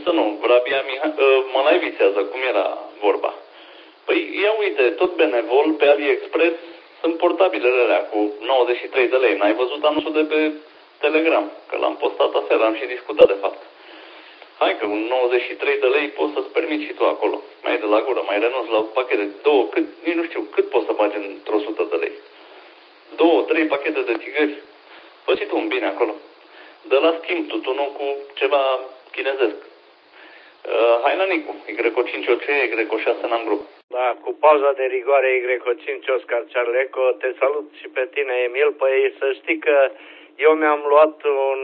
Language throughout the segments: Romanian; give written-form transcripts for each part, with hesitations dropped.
să nu, Rabia Mănai visează, cum era vorba. Păi, ia uite, tot benevol, pe AliExpress sunt portabilele alea cu 93 de lei. N-ai văzut anunțul de pe Telegram? Că l-am postat aseară, am și discutat, de fapt. Hai că cu 93 de lei poți să-ți permiți și tu acolo. Mai e de la gură, mai renunți la pachete. Nici nu știu, cât poți să bagi într-o 100 de lei? 2-3 pachete de țigări. Fă și tu un bine acolo. Dă la schimb tutunul cu ceva chinezesc. Hai la Nicu, Y5OC, Y6 n-am grup. Da, cu pauza de rigoare Y5 Oscar Ciarleco, te salut și pe tine, Emil. Păi să știi că eu mi-am luat un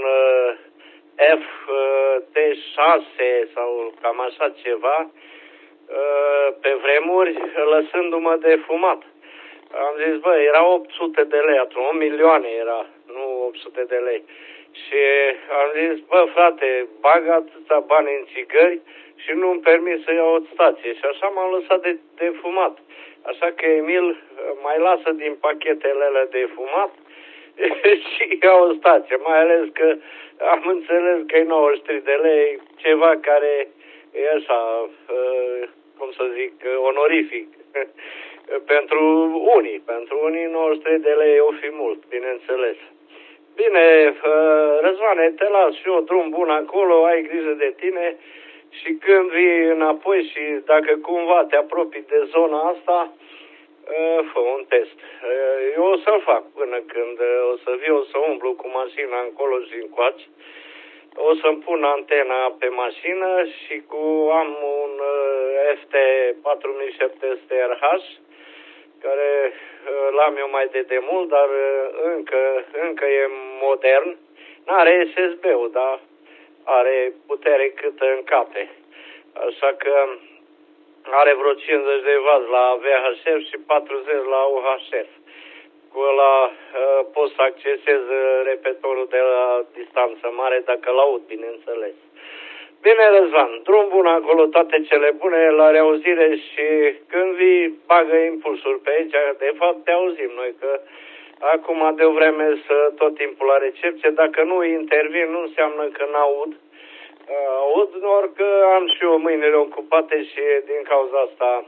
FT6 sau cam așa ceva pe vremuri, lăsându-mă de fumat. Am zis, bă, era 800 de lei, atunci 1 milioane era, nu 800 de lei. Și am zis, bă, frate, bag atâția bani în țigări și nu-mi permis să iau o stație. Și așa m-am lăsat de fumat. Așa că, Emil, mai lasă din pachetele alea de fumat și iau o stație. Mai ales că am înțeles că e 93 de lei, ceva care e așa, cum să zic, onorific. Pentru unii 93 de lei o fi mult, bineînțeles. Bine, Răzvane, te las și eu drum bun acolo, ai grijă de tine și când vii înapoi și dacă cumva te apropii de zona asta, fă un test. Eu o să-l fac până când o să viu, o să umblu cu mașina încolo și încoace. O să-mi pun antena pe mașină și am un FT 4700 RH, care l-am eu mai de demult, dar încă e modern. N-are SSB-ul, dar are putere câtă încape. Așa că are vreo 50 de W la VHF și 40 la UHF. Cu ăla poți să accesezi repetorul de la distanță mare, dacă l-aud, bineînțeles. Bine, Răzvan, drum bun acolo, toate cele bune, la reauzire și când vii, bagă impulsul pe aici. De fapt, te auzim noi, că acum de o vreme să tot timpul la recepție. Dacă nu intervin, nu înseamnă că n-aud. Aud, doar că am și eu mâinile ocupate și din cauza asta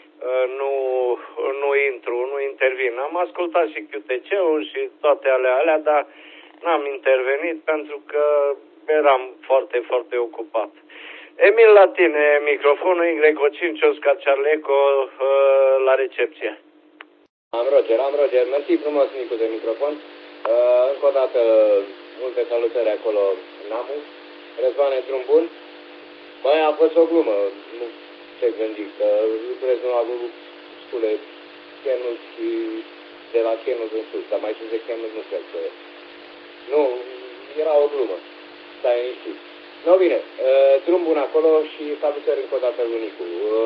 nu intervin. Am ascultat și QTC-ul și toate alea, dar n-am intervenit pentru că eram foarte, foarte ocupat. Emil, la tine, microfonul Y5 Oscar Ciarleco la recepție. Am Roger. Mersi frumos, Nicu, de microfon. Încă o dată, multe salutări acolo în Amu. Răzvane, drum bun. Băi, a fost o glumă. Nu ce gândi, că lucrez nu am avut scule Chenul și de la Chenul în sus, dar mai sus de Chenul nu cred că e. Nu, era o glumă. Stai liniștit. No, bine, drum bun acolo și salutări încă o dată lui Nicu.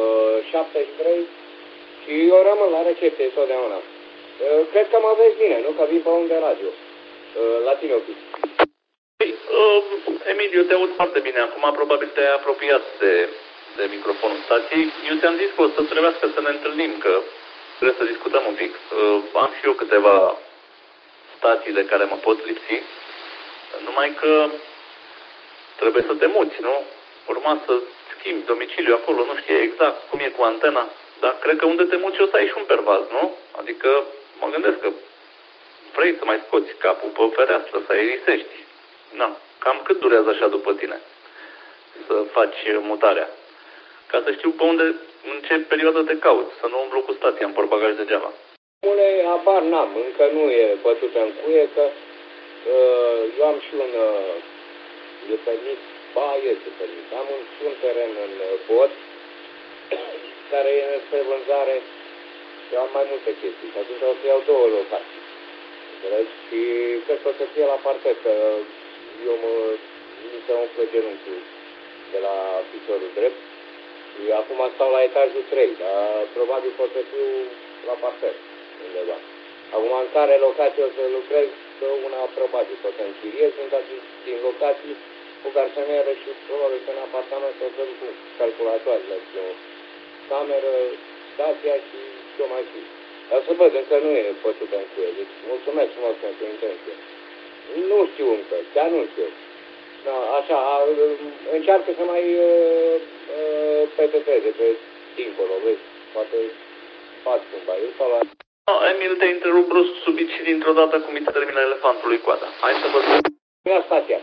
73 și eu rămân la recepție totdeauna. Cred că mă vezi bine, nu? Că vin pe unde radio. La tine, ok. Emil, eu te aud foarte bine. Acum probabil te-ai apropiat de microfonul stației. Eu ți-am zis că o să trebuiască să ne întâlnim, că trebuie să discutăm un pic. Am și eu câteva stații de care mă pot lipsi, numai că trebuie să te muți, nu? Urma să schimbi domiciliu acolo, nu știu exact cum e cu antena, dar cred că unde te muți o să ai și un pervaz, nu? Adică mă gândesc că vrei să mai scoți capul pe fereastră, să aerisești. Na, cam cât durează așa după tine să faci mutarea? Ca să știu pe unde, în ce perioadă te cauți, să nu umblu cu stația în portbagaj degeaba. Mule, habar n-am, încă nu e bătută în cuie, că eu am și un permis, este permis. Am un teren în Bod, care e spre vânzare și am mai multe chestii. Și atunci o să iau 2 locații. Și cred că o să fie la parter, că eu mi se umflă genunchiul de la piciorul drept. Și acum stau la etajul 3, dar probabil pot să fiu la parter undeva. Acum în care locație o să lucrez, că una probabil pot să închiriez, sunt din locații cu garsonieră și probabil că în apartament o să cu calculatoarele, cu cameră, stația și ce mai fi. Dar să văd, încă nu e pătută în cuie, deci mulțumesc frumos pentru intenție. Nu știu încă, chiar nu știu. Da, așa, încearcă să mai pepetreze pe dincolo, vezi, poate faci un baiul sau la... Emil, te întrerup brusc subit și dintr-o dată cum îi termină elefantului coada. Hai să vă spun. La stația.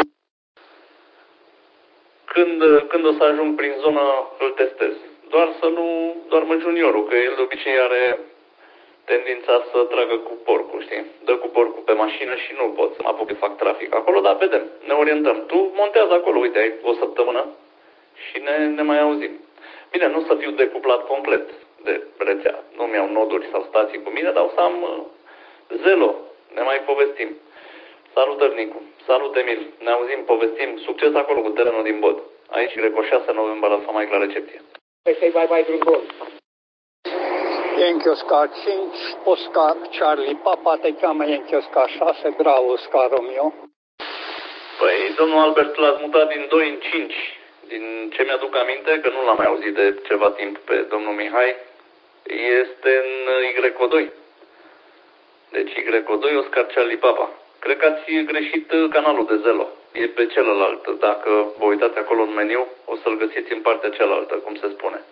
Când o să ajung prin zonă, îl testez. Doar mă juniorul, că el de obicei are tendința să tragă cu porcul, știi? Dă cu porcul pe mașină și nu pot să mă apuc să fac trafic acolo, dar vedem, ne orientăm. Tu montează acolo, uite, ai o săptămână și ne mai auzim. Bine, nu să fiu decuplat complet de rețea. Nu mi-au noduri sau stații cu mine, dar o să am Zelo. Ne mai povestim. Salutări, Nicu. Salut, Emil. Ne auzim, povestim. Succes acolo cu terenul din Bod. Aici, Greco 6 noiembrie, Alfa Mike la recepție. Să-i bai drum bun. Yankee Oscar 5, Oscar Charlie Papa, te cheamă Yankee Oscar 6, Bravo Oscar Romeo. Păi, domnul Albert l-ați mutat din 2 în 5. Din ce mi-aduc aminte, că nu l-am mai auzit de ceva timp pe domnul Mihai, este în Y2. Deci Y2 Oscar Charlie Papa. Cred că ați greșit canalul de Zelo. E pe celălalt. Dacă vă uitați acolo în meniu, o să-l găsiți în partea cealaltă, cum se spune.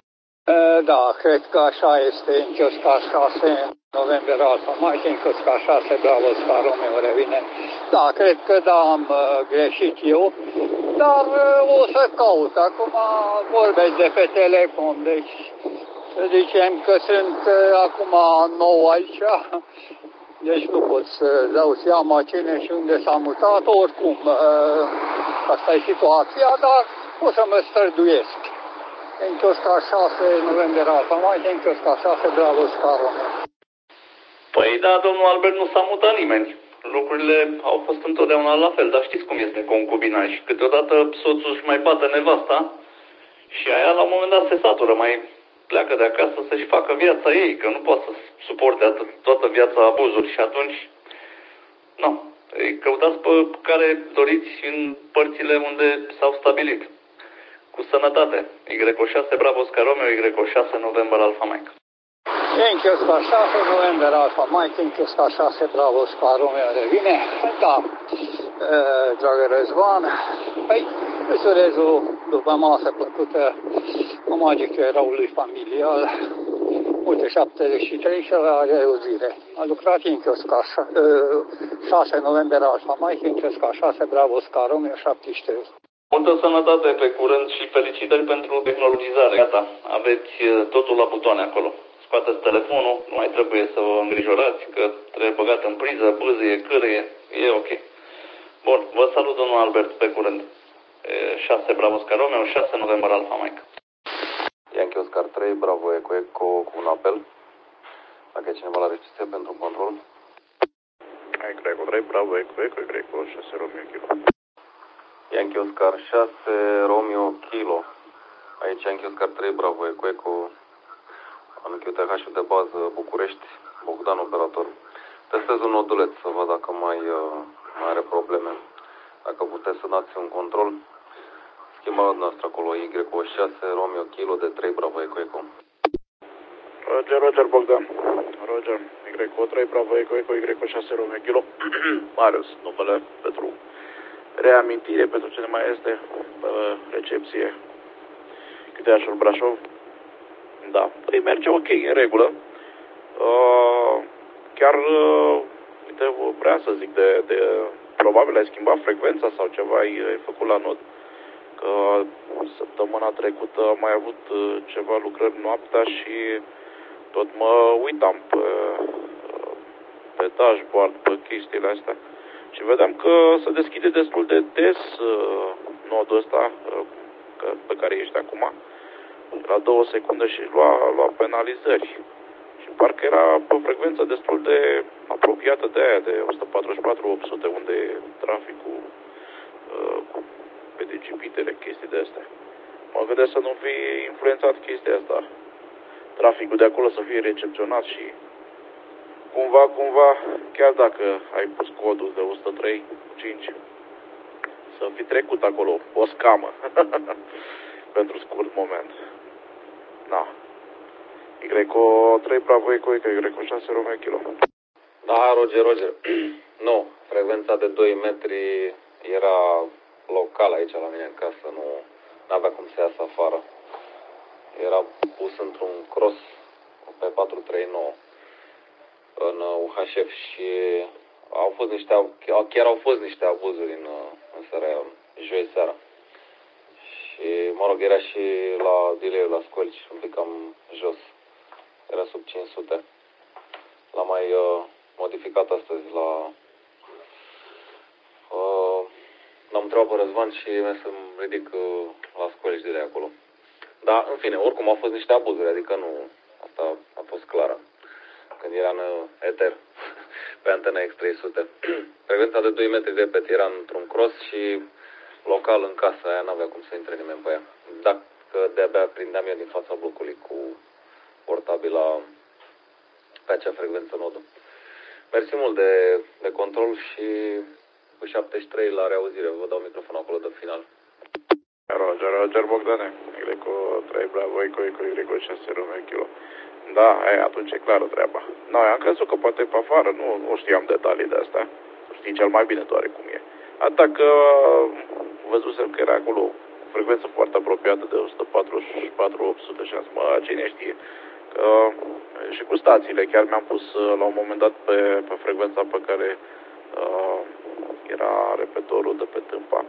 Da, cred că așa este, Yankee Oscar 6, November Alpha Mike, Yankee Oscar 6, Bravo Oscar Romeo revine. Da, cred că da, am greșit eu, dar o să caut. Acum vorbesc de pe Telecom, deci să zicem că sunt acum nou aici, deci nu pot să dau seama cine și unde s-a mutat, oricum asta e situația, dar o să mă străduiesc. Yankee Oscar 6, November Alpha Mike, Yankee Oscar 6, Bravo Oscar Romeo. Păi da, domnul Albert, nu s-a mutat nimeni. Lucrurile au fost întotdeauna la fel, dar știți cum este concubina și câteodată soțul își mai bată nevasta și aia la un moment dat se satură, mai pleacă de acasă să-și facă viața ei, că nu poate să suporte toată viața abuzuri și atunci, nu, căutați pe care doriți în părțile unde s-au stabilit. Cu sănătate. Y6 Bravo Oscar Romeo, Y6 November Alpha Mike. Yankee Oscar 6, November Alpha Mike, Yankee Oscar 6, Bravo Oscar Romeo revine. Da, dragă Răzvan, păi, îți urez o după masă plăcută, o magică eraului familial. Uite, 73 și la reauzire. A lucrat Yankee Oscar 6, November Alpha Mike, Yankee Oscar 6, Bravo Oscar Romeo, 73. Multă sănătate pe curând și felicitări pentru tehnologizare. Gata, aveți totul la butoane acolo. Scoateți telefonul, nu mai trebuie să vă îngrijorați că trebuie băgat în priză, bâzie, cârâie, e ok. Bun, vă salut, domnul Albert, pe curând. 6 Bravo Oscar Romeo, 6 November Alpha Mike. Yankee Oscar 3, Bravo Eco Eco cu un apel. Dacă e cineva la recepție pentru control. Eco 3, Bravo Eco Eco, Eco 6 Romeo Kilo. Yankee Oscar 6, Romeo Kilo. Aici Yankee Oscar 3, Bravo Eco Eco. În QTH de bază București, Bogdan operator. Testez un noduleț să văd dacă mai are probleme. Dacă puteți să dați un control, schimbați noastră acolo Y6, Romeo Kilo de 3, Bravo Eco Eco. Roger, Bogdan. Roger, Y3, Bravo Eco Eco, Y6 Romeo Kilo. Marius, numele pentru reamintire, pentru cine mai este pe recepție. QTH-ul Brașov. Da, păi merge ok, în regulă. Chiar, uite, vreau să zic probabil ai schimbat frecvența sau ceva ai făcut la nod. Că săptămâna trecută am mai avut ceva lucrări noaptea și tot mă uitam pe dashboard, pe chestiile astea. Și vedeam că se deschide destul de des nodul ăsta pe care ești acum. La 2 secunde și lua penalizări. Și parcă era pe frecvență destul de apropiată de aia, de 144-800, unde e traficul pe digipitele, chestii de astea. Mă gândesc să nu fie influențat chestia asta. Traficul de acolo să fie recepționat și cumva, chiar dacă ai pus codul de 103.5, să fi trecut acolo o scamă pentru scurt moment. Da. Y3 Bravo Eco Eco, Y6 Romeo Kilo. Da, Roger. Nu, frecvența de 2 metri era local aici la mine în casă, nu avea cum să iasă afară. Era pus într-un cross pe 439 în UHF și chiar au fost niște abuzuri în seara aia, joi seara. Și, mă rog, era și la delay la scolci un pic cam jos. Era sub 500. L-am mai modificat astăzi l-am întrebat pe Răzvan și mi-a să-mi ridic la scolci de acolo. Dar, în fine, oricum au fost niște abuzuri, adică nu, asta a fost clară. Când era în eter, pe antena X300. Frecvența de 2 metri de repet era într-un cross și local în casa aia n-avea cum să intre nimeni pe ea. Dacă de-abia prindeam eu din fața blocului cu portabila pe acea frecvență nodă. Mersi mult de control și cu 73 la reauzire. Vă dau microfonul acolo de final. Roger Bogdane, Greco 3 Bravo, Greco 6 Romeo Kilo. Da, atunci e clară treaba. Noi am crezut că poate pe afară, nu știam detalii de astea. Știi cel mai bine doar cum e. Atâta că văzusem că era acolo frecvență foarte apropiată de 144-800 și am zis, cine știe. Că, și cu stațiile, chiar mi-am pus la un moment dat pe frecvența pe care era repetorul de pe Tâmpa.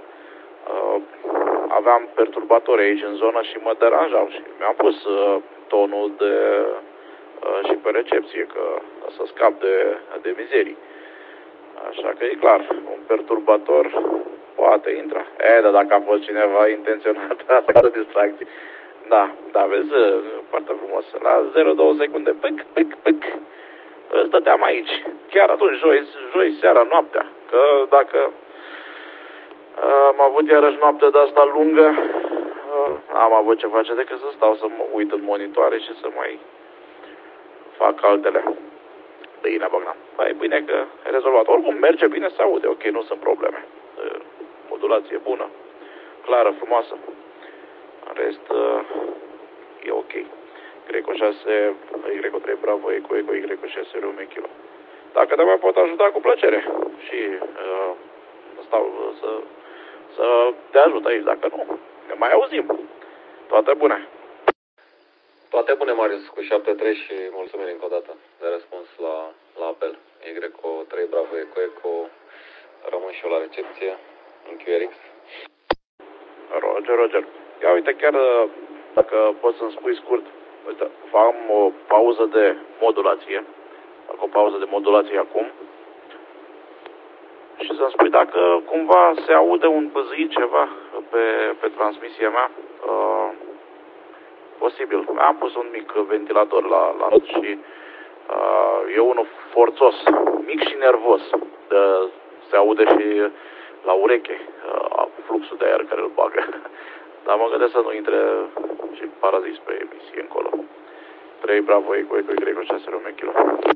Aveam perturbatori aici în zonă și mă deranjau și mi-am pus tonul și pe recepție, că să scap de mizerii. Așa că e clar, un perturbator poate intra. Dar dacă a fost cineva intenționat, asta de distracție. Da, vezi, foarte frumos. La 0,2 secunde, pic. Stăteam aici. Chiar atunci, joi seara, noaptea. Că dacă am avut iarăși noapte de asta lungă, am avut ce face decât să stau să mă uit în monitoare și să mai fac altele. Bine, Bogdan. Păi bine că e rezolvat. Oricum merge bine, se aude, ok, nu sunt probleme. Modulație bună, clară, frumoasă. În rest, e ok. Greco 6, Greco 3 Bravo, Eco, Greco 6 Romeo Kilo. Dacă te mai pot ajuta, cu plăcere. Și stau să te ajut aici, dacă nu, ne mai auzim. Toate bune. Toate bune, Marius, cu 73 și mulțumiri încă o dată de răspuns la apel. Greco 3 Bravo, Eco, rămân și eu la recepție în QRX. Roger. Ia uite, chiar dacă poți să-mi spui scurt, uite, fac o pauză de modulație. Fac o pauză de modulație acum. Și să-mi spui dacă cumva se aude un băzâit ceva pe transmisia mea. Posibil. Am pus un mic ventilator la rot și e unul forțos, mic și nervos. Se aude și la ureche fluxul de aer care îl bagă. Dar mă gândesc să nu intre și parazis pe emisie încolo. 3 Bravo, Eco, Greco 6 Romeo Kilo.